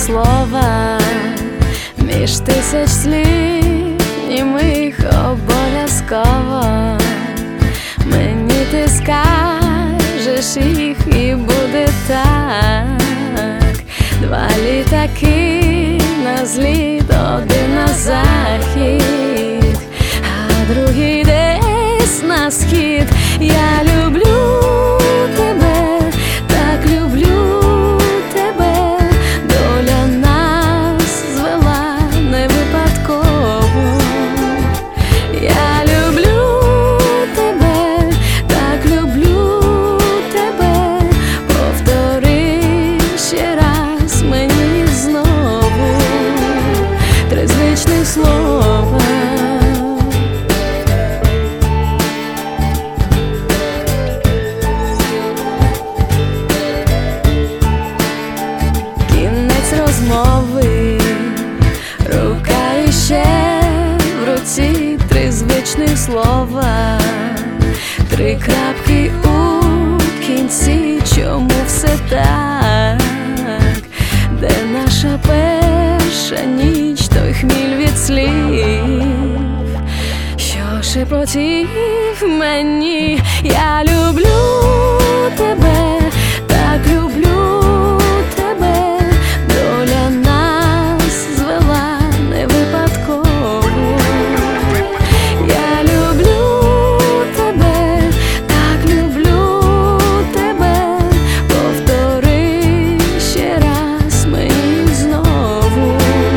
слова, між тисяч слів німих обов'язково мені ти скажеш їх, і буде так. Два літаки на зліт, один на захід, а другий десь на схід. Я люблю тебе, так люблю тебе, доля нас звела не випадково. Я люблю тебе, так люблю тебе, повтори ще раз мені знову три звичних слова. Розмови, рука іще в руці, три звичних слова, три крапки у кінці. Чому все так? Де наша перша ніч, той хміль від слів, що шепотів мені? Я люблю тебе, так люблю тебе, доля нас звела не випадково. Я люблю тебе, так люблю тебе, повтори ще раз мені знову.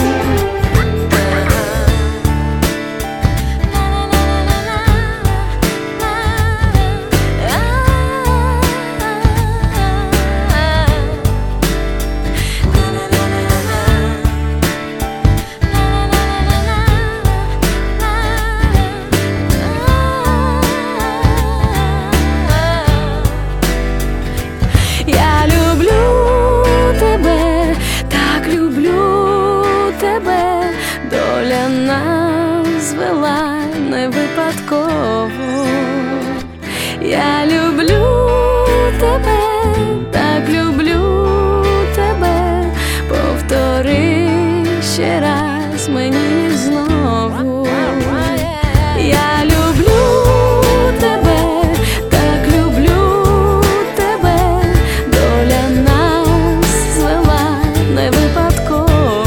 Я люблю тебе, так люблю тебе, доля нас звела не випадково. Я люблю тебе, так люблю тебе, повтори ще раз мені знову. Я люблю тебе, так люблю тебе, доля нас звела не випадково.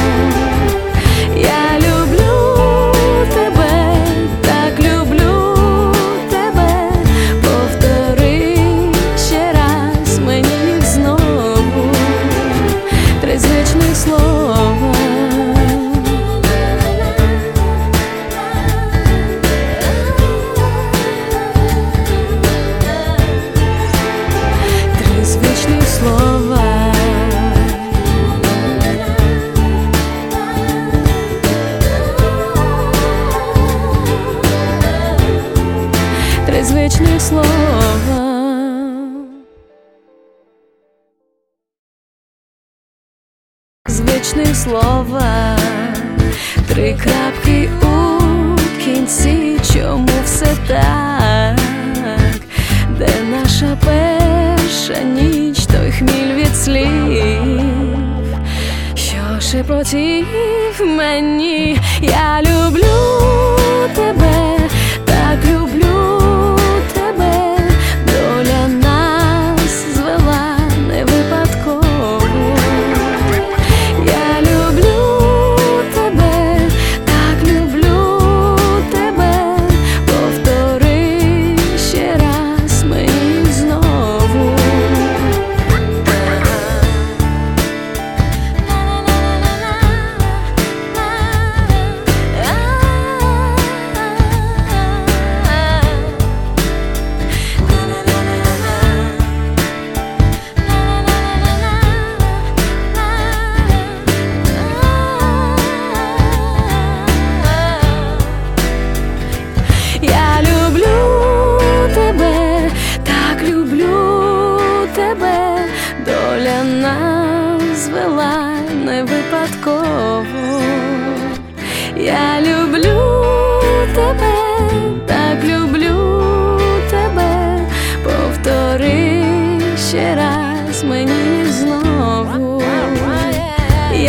Я люблю тебе, так люблю тебе, повтори ще раз мені знову три звичних слова. Слова, три звичних слова. Звичних слова, три крапки у кінці. Чому все так? Де наша перша ніч, той хміль від слів, що шепотів мені? Я люблю тебе, так люблю тебе, доля нас звела не випадково. Я люблю тебе, так люблю тебе, повтори ще раз мені знову. Я люблю тебе, так люблю тебе, доля нас звела не випадково. Я люблю тебе, так люблю тебе, повтори ще раз мені знову.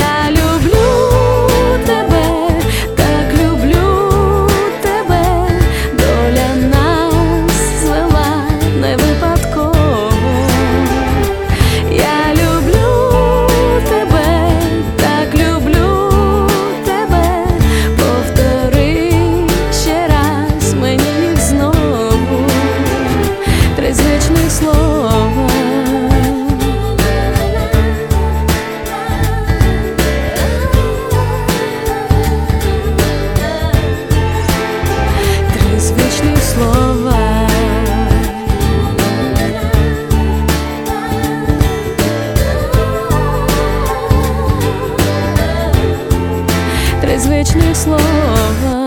звичних слова.